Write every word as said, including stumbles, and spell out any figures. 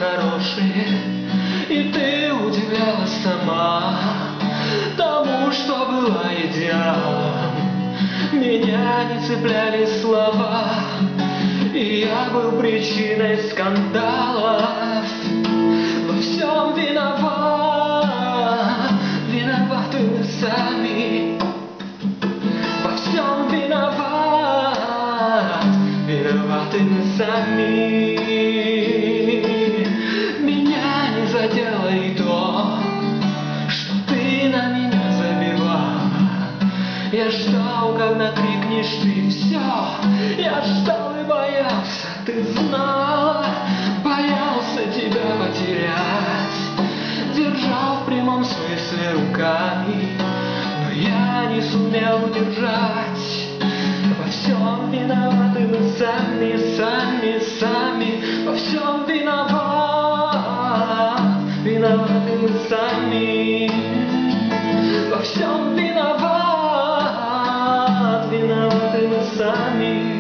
хорошие, и ты удивлялась сама тому, что была идеалом. Меня не цепляли слова, и я был причиной скандалов. Во всем виноват, виноваты мы сами. Во всем виноват, виноваты мы сами. Меня не задело и то, что ты на меня забивала. Я ждал, когда крикнешь ты все. Я ждал и боялся, ты знала. Боялся тебя потерять. Держал в прямом смысле руками, но я не сумел удержать. Во всем виноваты мы сами, сами, сами. Во всем виноват, виноваты мы сами. Во всем виноват, виноваты мы сами.